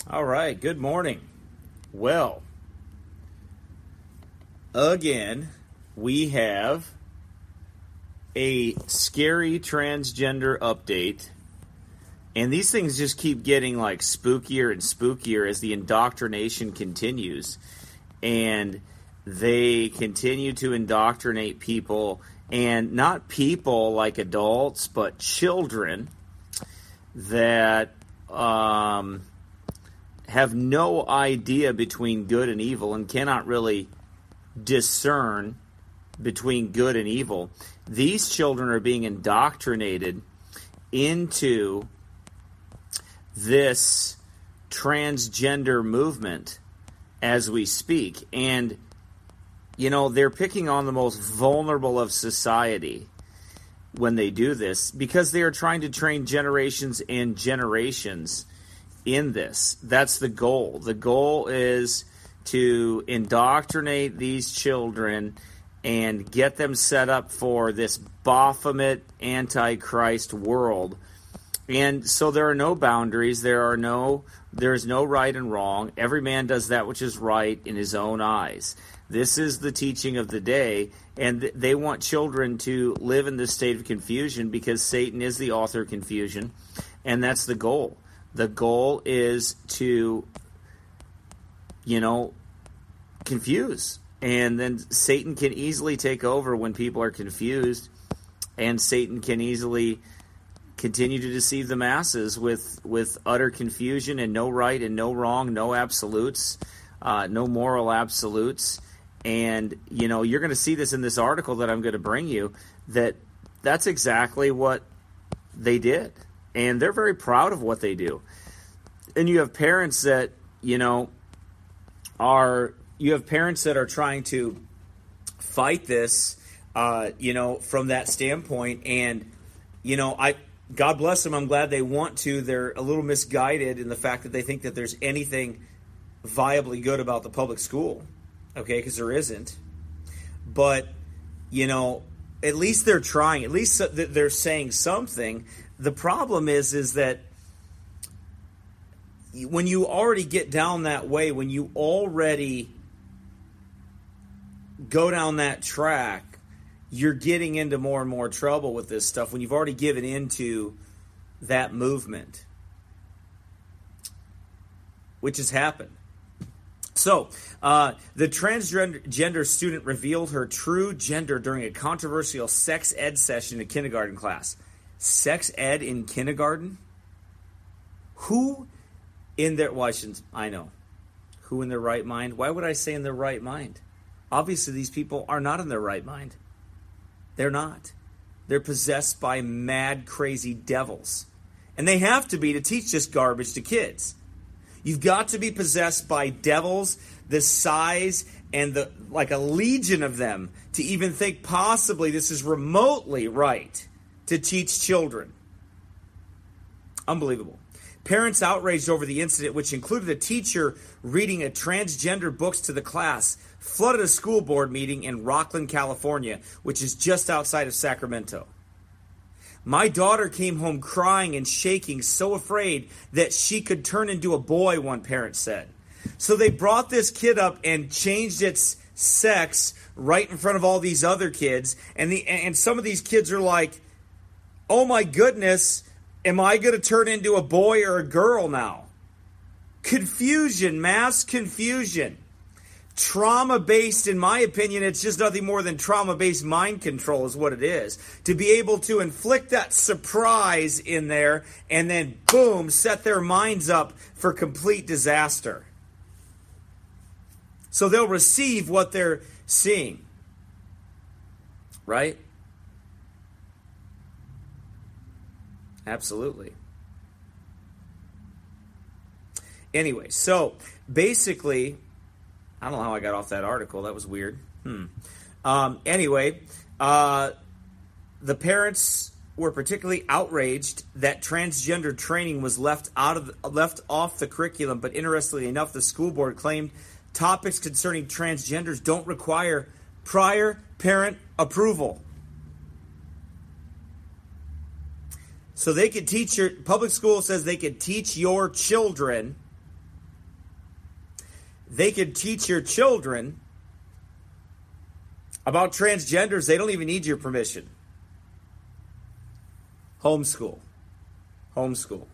All right, good morning. Well, again, we have a scary transgender update, and these things just keep getting like spookier and spookier as the indoctrination continues, and they continue to indoctrinate people, and not people like adults, but children that have no idea between good and evil and cannot really discern between good and evil. These children are being indoctrinated into this transgender movement as we speak. And, you know, they're picking on the most vulnerable of society when they do this because they are trying to train generations and generations in this. That's the goal. The goal is to indoctrinate these children and get them set up for this Baphomet Antichrist world. And so there are no boundaries. There's no right and wrong. Every man does that which is right in his own eyes. This is the teaching of the day, and they want children to live in this state of confusion because Satan is the author of confusion, and that's the goal. The goal is to, confuse. And then Satan can easily take over when people are confused, and Satan can easily continue to deceive the masses with utter confusion and no right and no wrong, no absolutes, no moral absolutes. And, you're going to see this in this article that I'm going to bring you, that's exactly what they did. And they're very proud of what they do. And you have parents that, are trying to fight this, from that standpoint. And, God bless them. I'm glad they want to. They're a little misguided in the fact that they think that there's anything viably good about the public school. Okay, because there isn't. But, at least they're trying. At least they're saying something. The problem is that when you already get down that way, when you already go down that track, you're getting into more and more trouble with this stuff when you've already given into that movement, which has happened. So, the transgender student revealed her true gender during a controversial sex ed session in kindergarten class. Sex ed in kindergarten? Who in their... Well, I know. Who in their right mind? Why would I say in their right mind? Obviously, these people are not in their right mind. They're not. They're possessed by mad, crazy devils. And they have to be to teach this garbage to kids. You've got to be possessed by devils the size and like a legion of them to even think possibly this is remotely right to teach children. Unbelievable. Parents outraged over the incident, which included a teacher reading a transgender books to the class, flooded a school board meeting in Rocklin, California, which is just outside of Sacramento. My daughter came home crying and shaking, so afraid that she could turn into a boy, one parent said. So they brought this kid up and changed its sex right in front of all these other kids. And some of these kids are like, oh my goodness, am I going to turn into a boy or a girl now? Confusion, mass confusion. Trauma-based, in my opinion, it's just nothing more than trauma-based mind control is what it is. To be able to inflict that surprise in there and then, boom, set their minds up for complete disaster. So they'll receive what they're seeing. Right? Absolutely. Anyway, so basically... I don't know how I got off that article. That was weird. Anyway, the parents were particularly outraged that transgender training was left off the curriculum. But interestingly enough, the school board claimed topics concerning transgenders don't require prior parent approval. So they could teach public school says they could teach your children they could teach your children about transgenders. They don't even need your permission. Homeschool. Homeschool.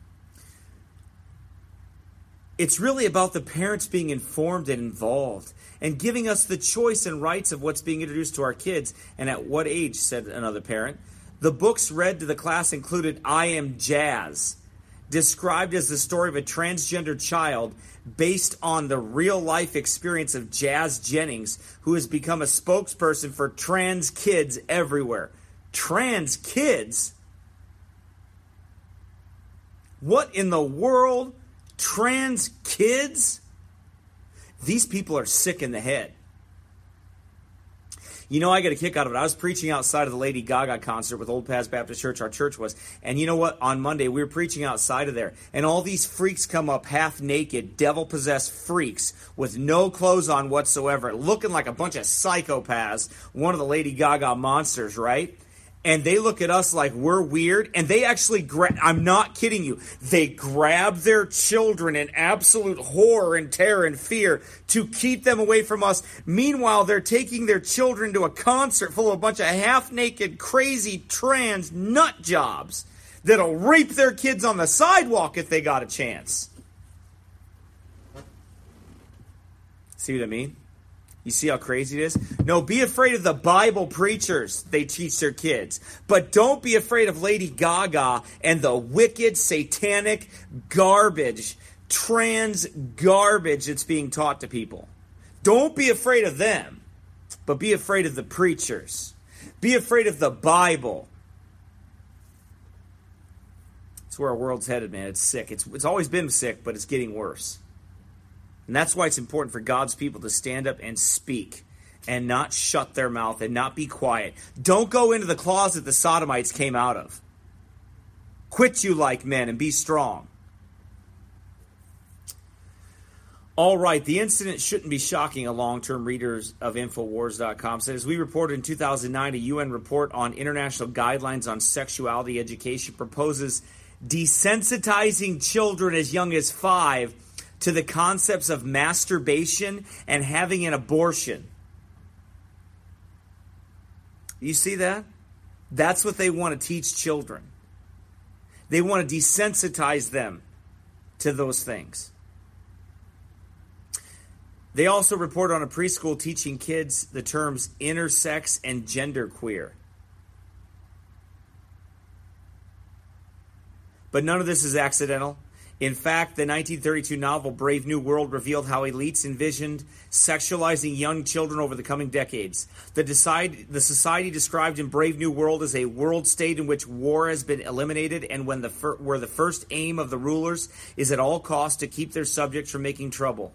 It's really about the parents being informed and involved and giving us the choice and rights of what's being introduced to our kids. And at what age, said another parent. The books read to the class included I Am Jazz, described as the story of a transgender child based on the real-life experience of Jazz Jennings, who has become a spokesperson for trans kids everywhere. Trans kids? What in the world? Trans kids? These people are sick in the head. You know, I got a kick out of it. I was preaching outside of the Lady Gaga concert with Old Paths Baptist Church, our church was. And you know what? On Monday, we were preaching outside of there. And all these freaks come up half naked, devil-possessed freaks with no clothes on whatsoever, looking like a bunch of psychopaths, one of the Lady Gaga monsters, right? And they look at us like we're weird, and they actually I'm not kidding you, they grab their children in absolute horror and terror and fear to keep them away from us. Meanwhile, they're taking their children to a concert full of a bunch of half-naked, crazy, trans nut jobs that'll rape their kids on the sidewalk if they got a chance. See what I mean? You see how crazy it is? No, be afraid of the Bible preachers they teach their kids. But don't be afraid of Lady Gaga and the wicked, satanic garbage, trans garbage that's being taught to people. Don't be afraid of them, but be afraid of the preachers. Be afraid of the Bible. That's where our world's headed, man. It's sick. It's always been sick, but it's getting worse. And that's why it's important for God's people to stand up and speak and not shut their mouth and not be quiet. Don't go into the closet the Sodomites came out of. Quit you like men and be strong. All right, the incident shouldn't be shocking a long-term readers of Infowars.com. Said, as we reported in 2009, a UN report on international guidelines on sexuality education proposes desensitizing children as young as 5 to the concepts of masturbation and having an abortion. You see that? That's what they want to teach children. They want to desensitize them to those things. They also report on a preschool teaching kids the terms intersex and genderqueer. But none of this is accidental. In fact, the 1932 novel Brave New World revealed how elites envisioned sexualizing young children over the coming decades. The society described in Brave New World as a world state in which war has been eliminated and where the first aim of the rulers is at all costs to keep their subjects from making trouble.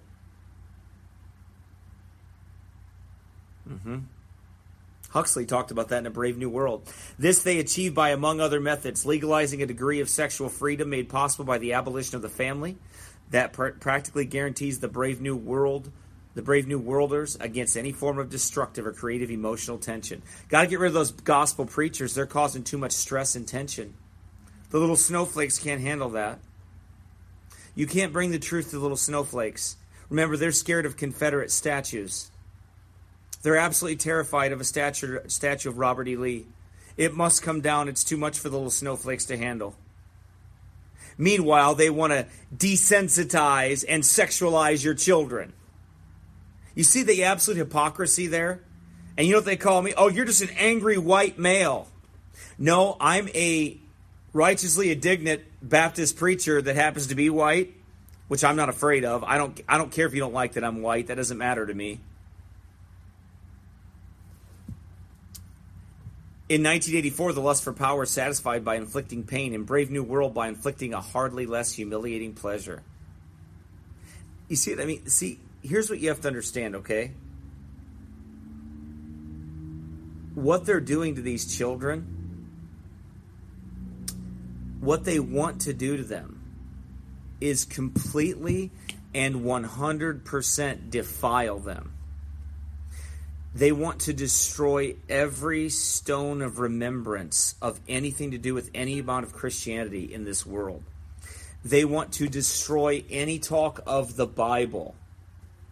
Huxley talked about that in A Brave New World. This they achieved by, among other methods, legalizing a degree of sexual freedom made possible by the abolition of the family. That practically guarantees the Brave New Worlders against any form of destructive or creative emotional tension. Got to get rid of those gospel preachers. They're causing too much stress and tension. The little snowflakes can't handle that. You can't bring the truth to the little snowflakes. Remember, they're scared of Confederate statues. They're absolutely terrified of a statue of Robert E. Lee. It must come down. It's too much for the little snowflakes to handle. Meanwhile, they want to desensitize and sexualize your children. You see the absolute hypocrisy there? And you know what they call me? Oh, you're just an angry white male. No, I'm a righteously indignant Baptist preacher that happens to be white, which I'm not afraid of. I don't care if you don't like that I'm white. That doesn't matter to me. In 1984, the lust for power is satisfied by inflicting pain. In Brave New World, by inflicting a hardly less humiliating pleasure. You see what I mean? See, here's what you have to understand, okay? What they're doing to these children, what they want to do to them, is completely and 100% defile them. They want to destroy every stone of remembrance of anything to do with any amount of Christianity in this world. They want to destroy any talk of the Bible.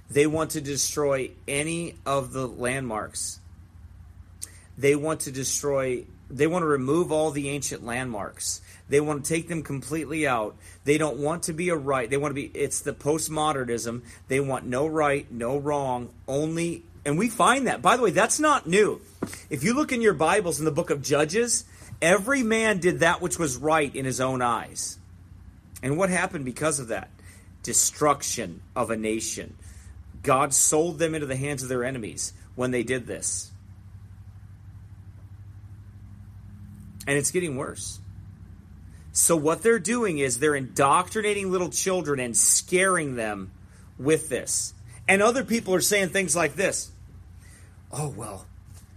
They want to destroy any of the landmarks. They want to remove all the ancient landmarks. They want to take them completely out. They don't want to be it's the postmodernism. They want no right, no wrong, only, and we find that. By the way, that's not new. If you look in your Bibles in the book of Judges, every man did that which was right in his own eyes. And what happened because of that? Destruction of a nation. God sold them into the hands of their enemies when they did this. And it's getting worse. So what they're doing is they're indoctrinating little children and scaring them with this. And other people are saying things like this. Oh, well,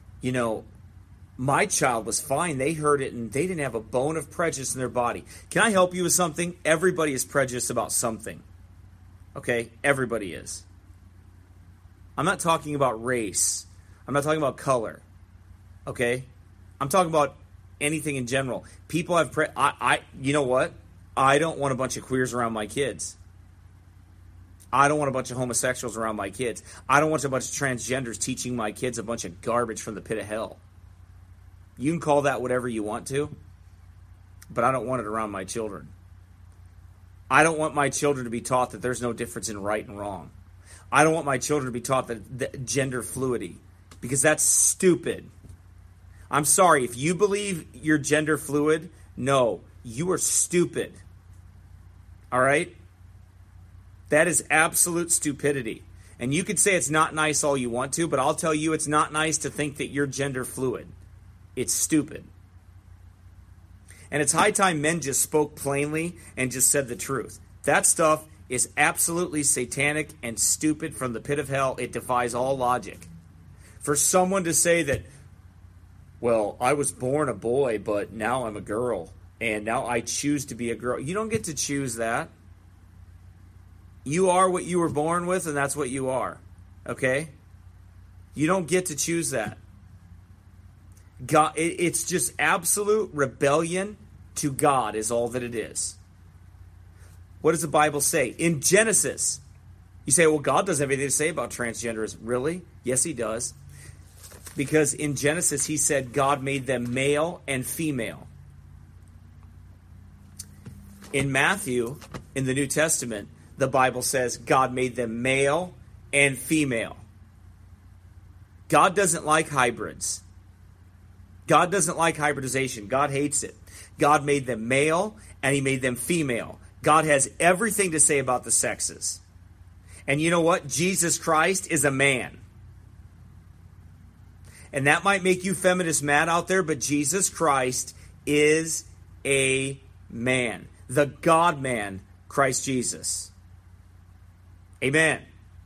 my child was fine. They heard it and they didn't have a bone of prejudice in their body. Can I help you with something? Everybody is prejudiced about something. Okay? Everybody is. I'm not talking about race. I'm not talking about color. Okay? I'm talking about anything in general. People have you know what? I don't want a bunch of queers around my kids. I don't want a bunch of homosexuals around my kids. I don't want a bunch of transgenders teaching my kids a bunch of garbage from the pit of hell. You can call that whatever you want to, but I don't want it around my children. I don't want my children to be taught that there's no difference in right and wrong. I don't want my children to be taught that gender fluidity, because that's stupid. I'm sorry, if you believe you're gender fluid, no, you are stupid. All right? That is absolute stupidity. And you could say it's not nice all you want to, but I'll tell you it's not nice to think that you're gender fluid. It's stupid. And it's high time men just spoke plainly and just said the truth. That stuff is absolutely satanic and stupid from the pit of hell. It defies all logic. For someone to say that, well, I was born a boy, but now I'm a girl, and now I choose to be a girl. You don't get to choose that. You are what you were born with, and that's what you are. Okay? You don't get to choose that. God, it's just absolute rebellion to God is all that it is. What does the Bible say? In Genesis, you say, well, God doesn't have anything to say about transgenderism. Really? Yes, he does. Because in Genesis, he said God made them male and female. In Matthew, in the New Testament, the Bible says God made them male and female. God doesn't like hybrids. God doesn't like hybridization. God hates it. God made them male and he made them female. God has everything to say about the sexes. And you know what? Jesus Christ is a man. And that might make you feminists mad out there, but Jesus Christ is a man. The God-man, Christ Jesus. Amen.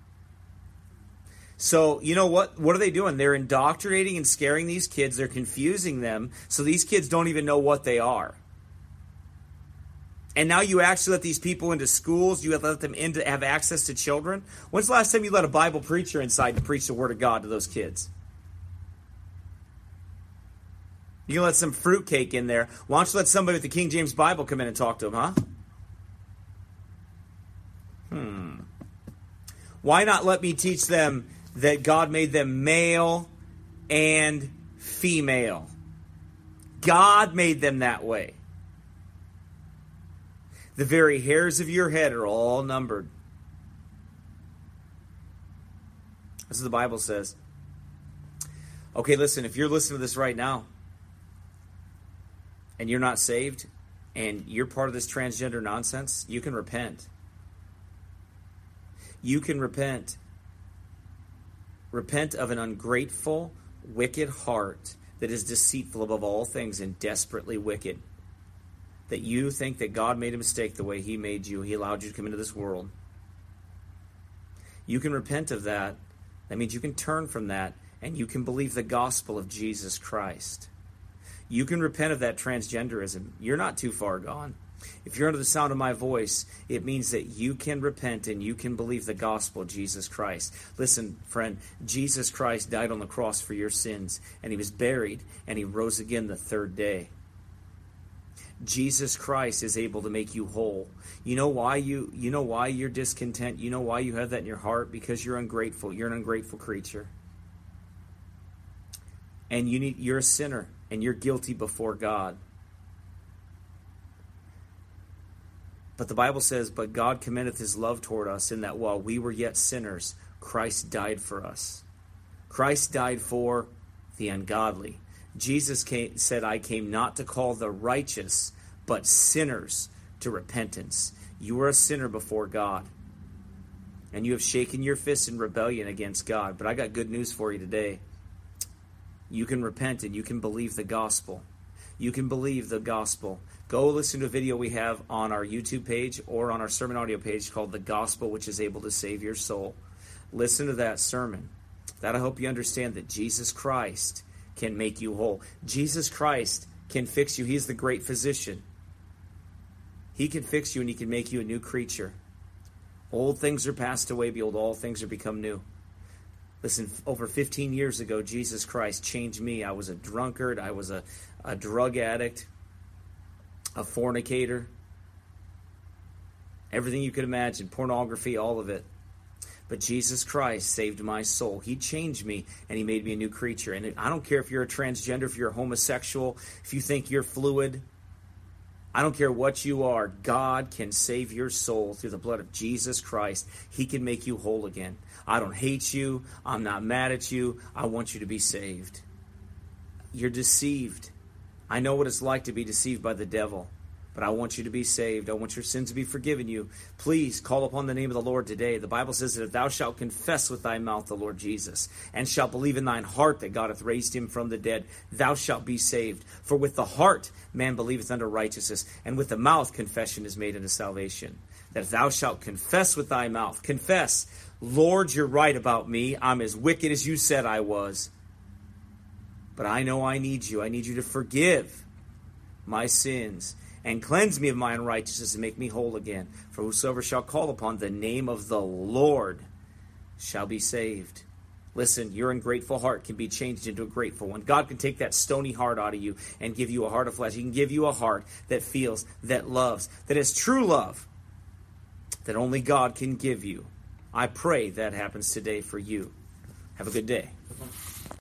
So, you know what? What are they doing? They're indoctrinating and scaring these kids. They're confusing them, so these kids don't even know what they are. And now you actually let these people into schools. You let them in to have access to children. When's the last time you let a Bible preacher inside to preach the Word of God to those kids? You can let some fruitcake in there. Why don't you let somebody with the King James Bible come in and talk to them, huh? Why not let me teach them that God made them male and female? God made them that way. The very hairs of your head are all numbered. That's what the Bible says. Okay, listen, if you're listening to this right now, and you're not saved, and you're part of this transgender nonsense, you can repent. You can repent. Repent of an ungrateful, wicked heart that is deceitful above all things and desperately wicked. That you think that God made a mistake the way he made you. He allowed you to come into this world. You can repent of that. That means you can turn from that, and you can believe the gospel of Jesus Christ. You can repent of that transgenderism. You're not too far gone. If you're under the sound of my voice, it means that you can repent and you can believe the gospel of Jesus Christ. Listen, friend, Jesus Christ died on the cross for your sins, and he was buried, and he rose again the third day. Jesus Christ is able to make you whole. You know why you're discontent? You know why you have that in your heart? Because you're ungrateful. You're an ungrateful creature. And you're a sinner, and you're guilty before God. But the Bible says, but God commendeth his love toward us, in that while we were yet sinners, Christ died for us. Christ died for the ungodly. Jesus said, I came not to call the righteous, but sinners to repentance. You are a sinner before God, and you have shaken your fists in rebellion against God. But I got good news for you today. You can repent and you can believe the gospel. You can believe the gospel. Go listen to a video we have on our YouTube page or on our sermon audio page called The Gospel, which is able to save your soul. Listen to that sermon. That'll help you understand that Jesus Christ can make you whole. Jesus Christ can fix you. He's the great physician. He can fix you and he can make you a new creature. Old things are passed away, behold, all things are become new. Listen, over 15 years ago, Jesus Christ changed me. I was a drunkard. I was a drug addict, a fornicator, everything you could imagine, pornography, all of it. But Jesus Christ saved my soul. He changed me, and he made me a new creature. And I don't care if you're a transgender, if you're a homosexual, if you think you're fluid. I don't care what you are. God can save your soul through the blood of Jesus Christ. He can make you whole again. I don't hate you. I'm not mad at you. I want you to be saved. You're deceived. I know what it's like to be deceived by the devil, but I want you to be saved. I want your sins to be forgiven you. Please call upon the name of the Lord today. The Bible says that if thou shalt confess with thy mouth the Lord Jesus, and shalt believe in thine heart that God hath raised him from the dead, thou shalt be saved. For with the heart man believeth unto righteousness, and with the mouth confession is made unto salvation. That if thou shalt confess with thy mouth, confess, Lord, you're right about me. I'm as wicked as you said I was. But I know I need you. I need you to forgive my sins and cleanse me of my unrighteousness and make me whole again. For whosoever shall call upon the name of the Lord shall be saved. Listen, your ungrateful heart can be changed into a grateful one. God can take that stony heart out of you and give you a heart of flesh. He can give you a heart that feels, that loves, that is true love, that only God can give you. I pray that happens today for you. Have a good day.